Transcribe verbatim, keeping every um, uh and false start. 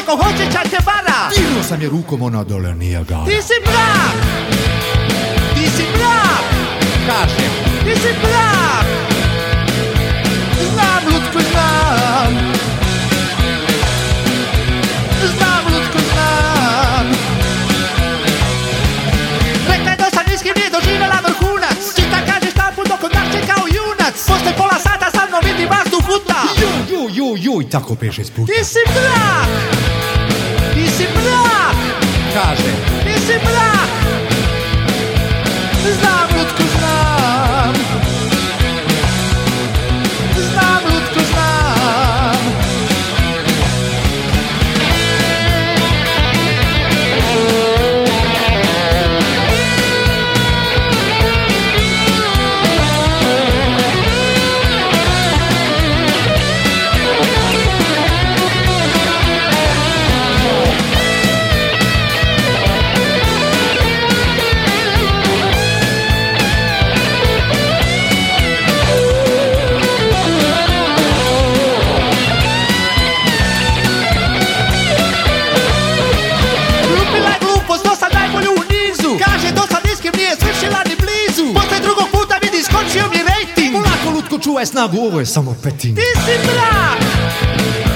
ako hoće čak te vara. Dirnuo sam je rukom, ona dole nije gara. Ti si mrak, ti si mrak, Kažem, ti si mrak. Znam, Lutko, znam. Znam, Lutko, znam. Rekla je da sam niskim nije doživjela vrhunac. Čita kaže štampu dok od nas čekao junac. Posle pola sata sa mnom vidi vazduh huta. juj, juj, juj, juj, tako peše s puta. Ti si mrak, ti si mrak, Kažem, ti si mrak. Znam, Lutko, znam. Znam, Lutko, znam. Lupila je glupost, do sad najbolju u nizu. Kaže do sad niskim nije svršila ni blizu. Posle drugog puta vidi skočio mi rejting. polako Lutko čuvaj snagu, ovo je samo petin. Ti si mrak,